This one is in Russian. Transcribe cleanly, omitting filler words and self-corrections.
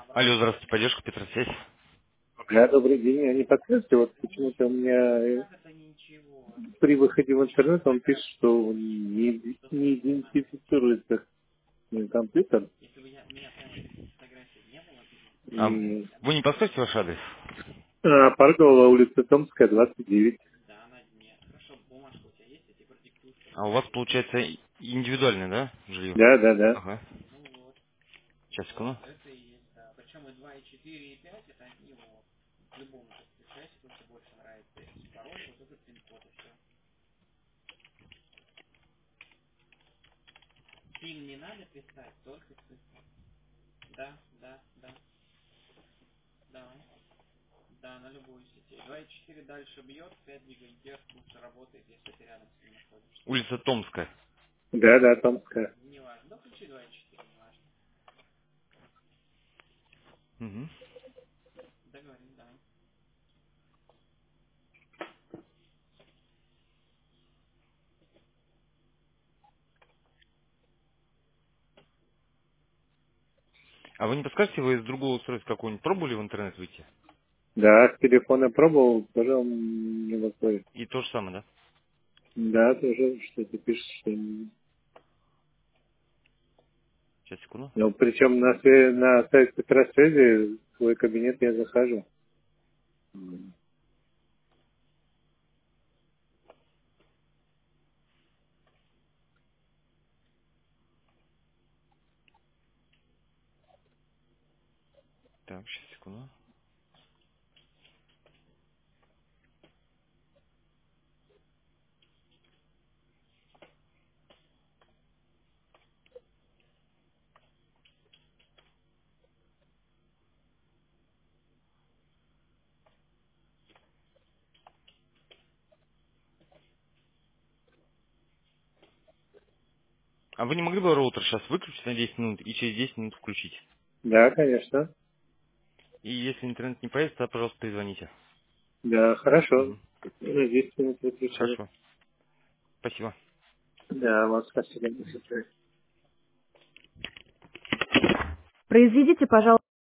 Алло, здравствуйте, поддержка Петросвязь. Да, добрый день. А не подскажете, вот почему-то у меня при выходе в интернет он пишет, что он не идентифицируется компьютер. А И, вы не подскажете ваш адрес? Парковая улица Томская, 29. А у вас получается индивидуальное, да, жилье? Да, да, да. Ага. Сейчас, секунду. Улица Томская. Да, да, Томская. Мгм. А вы не подскажете, вы из другого устройства какого-нибудь пробовали в интернет выйти? Да, с телефона пробовал, тоже он не выходит. И то же самое, да? Да, тоже что-то пишет, что... Сейчас, секунду. Ну, причем на сайт Петросвязи в свой кабинет я захожу. Так, сейчас, секунду. А вы не могли бы роутер сейчас выключить на 10 минут и через 10 минут включить? Да, конечно. И если интернет не появится, то, пожалуйста, перезвоните. Да, хорошо. Мгм. На 10 минут выключаю. Хорошо. Спасибо. Да, вам спасибо. Произведите, пожалуйста.